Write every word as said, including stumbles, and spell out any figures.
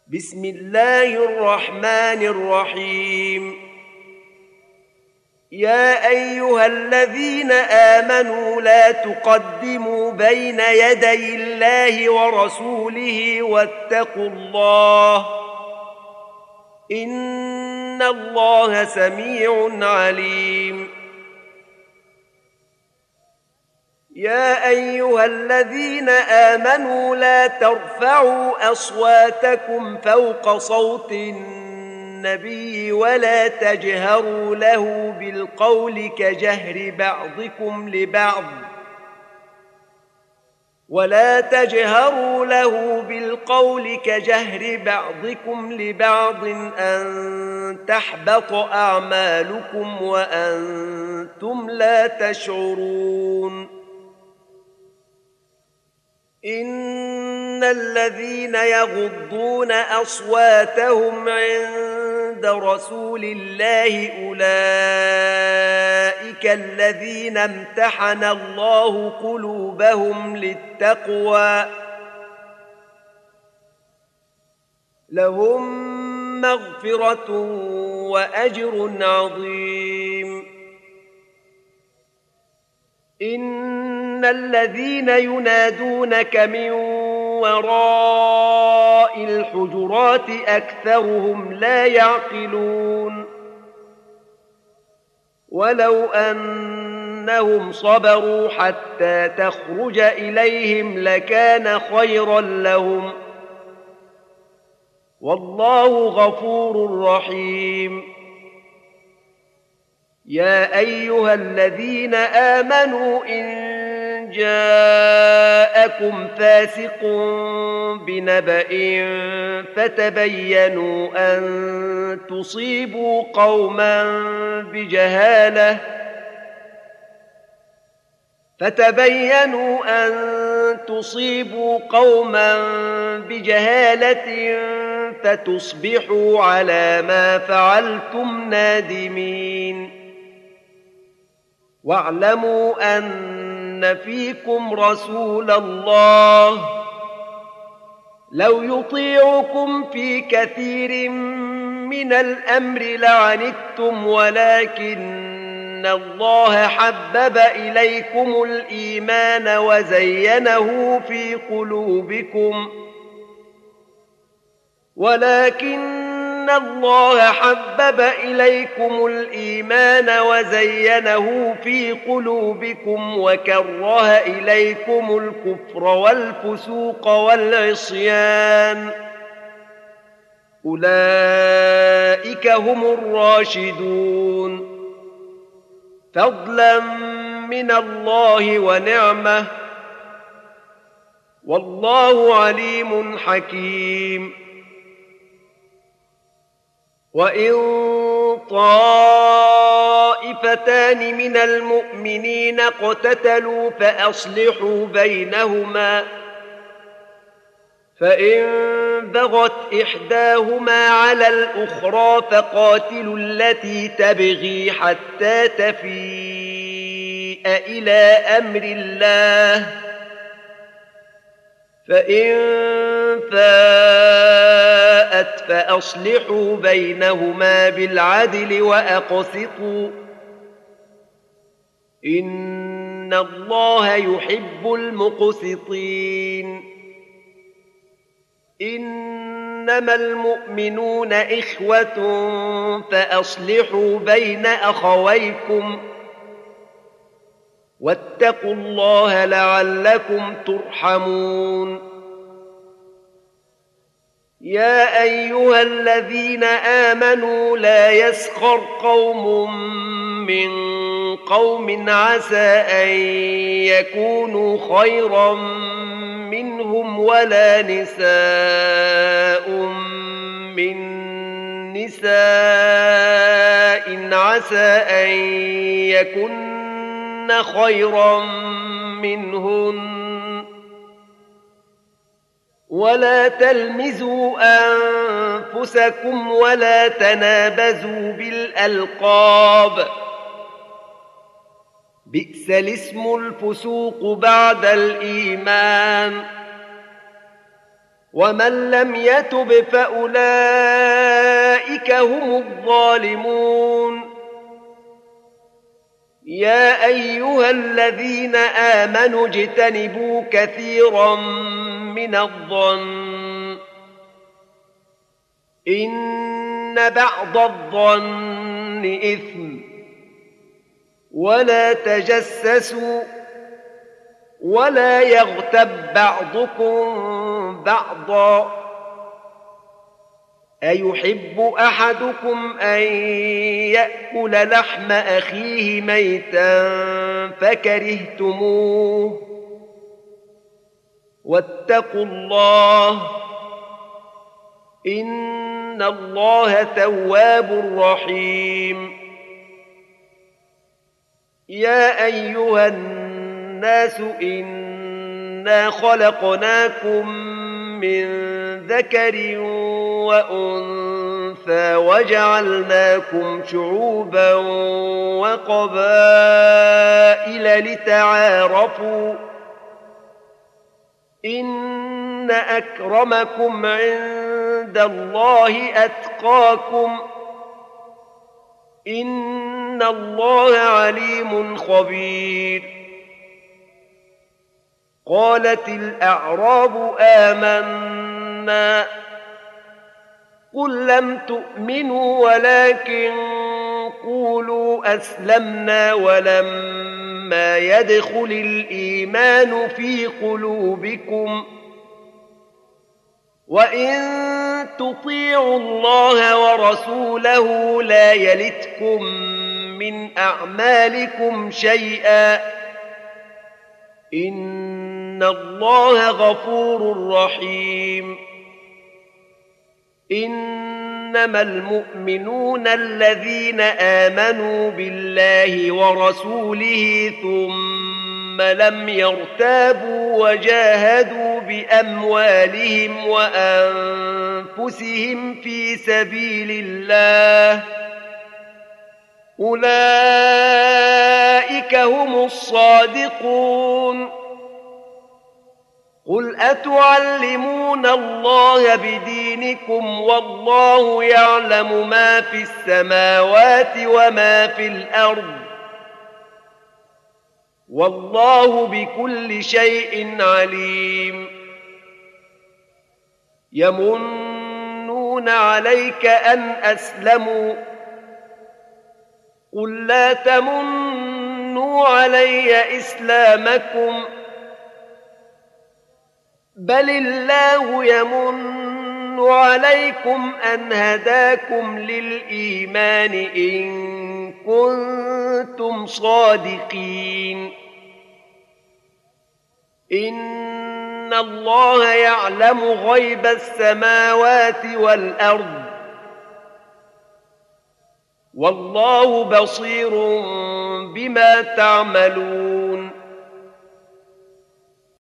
بسم الله الرحمن الرحيم. يا أيها الذين آمنوا لا تقدموا بين يدي الله ورسوله واتقوا الله إن الله سميع عليم. يا أيها الذين آمنوا لا ترفعوا أصواتكم فوق صوت النبي ولا تجهروا له بالقول كجهر بعضكم لبعض ولا تجهروا له بالقول كجهر بعضكم لبعض أن تحبط أعمالكم وأنتم لا تشعرون. إن الذين يغضون أصواتهم عند رسول الله أولئك الذين امتحن الله قلوبهم للتقوى لهم مغفرة وأجر عظيم. إن الذين ينادونك من وراء الحجرات أكثرهم لا يعقلون. ولو أنهم صبروا حتى تخرج إليهم لكان خيرا لهم والله غفور رحيم. يا أيها الذين آمنوا إن جاءكم فاسق بنبأ فتبينوا أن تصيبوا قوما بجهالة فتبينوا أن تصيبوا قوما بجهالة فتصبحوا على ما فعلتم نادمين. واعلموا أن فيكم رسول الله لو يطيعكم في كثير من الأمر لعنتم ولكن الله حبب إليكم الإيمان وزينه في قلوبكم ولكن الله حبب إليكم الإيمان وزينه في قلوبكم وكره إليكم الكفر والفسوق والعصيان أولئك هم الراشدون فضلا من الله ونعمة والله عليم حكيم. وإن طائفتان من المؤمنين اقتتلوا فأصلحوا بينهما فإن بغت إحداهما على الأخرى فقاتلوا التي تبغي حتى تفيء إلى أمر الله فإن فاءت فأصلحوا بينهما بالعدل وأقسطوا إن الله يحب المقسطين. إنما المؤمنون إخوة فأصلحوا بين أخويكم واتقوا الله لعلكم ترحمون. يا أيها الذين آمنوا لا يسخر قوم من قوم عسى أن يكونوا خيرا منهم ولا نساء من نساء عسى أن يكن خيرا منهن ولا تلمزوا أنفسكم ولا تنابزوا بالألقاب بئس الاسم الفسوق بعد الإيمان ومن لم يتب فأولئك هم الظالمون. يا أيها الذين آمنوا اجتنبوا كثيرا من الظن إن بعض الظن إثم ولا تجسسوا ولا يغتب بعضكم بعضا أيحب أحدكم أن يأكل لحم أخيه ميتا فكرهتموه واتقوا الله إن الله تواب رحيم. يا أيها الناس إنا خلقناكم من ذكر وأنثى وجعلناكم شعوبا وقبائل لتعارفوا إن أكرمكم عند الله أتقاكم إن الله عليم خبير. قالت الأعراب آمنا قل لم تؤمنوا ولكن قولوا أسلمنا ولما يدخل الإيمان في قلوبكم وإن تطيعوا الله ورسوله لا يلتكم من أعمالكم شيئا إن الله غفور رحيم. إنما المؤمنون الذين آمنوا بالله ورسوله ثم لم يرتابوا وجاهدوا بأموالهم وأنفسهم في سبيل الله أولئك هم الصادقون. قل أتعلمون الله بدينكم والله يعلم ما في السماوات وما في الأرض والله بكل شيء عليم. يمنون عليك أن أسلموا قل لا تمنوا علي إسلامكم بل الله يمن عليكم أن هداكم للإيمان إن كنتم صادقين. إن الله يعلم غيب السماوات والأرض والله بصير بما تعملون.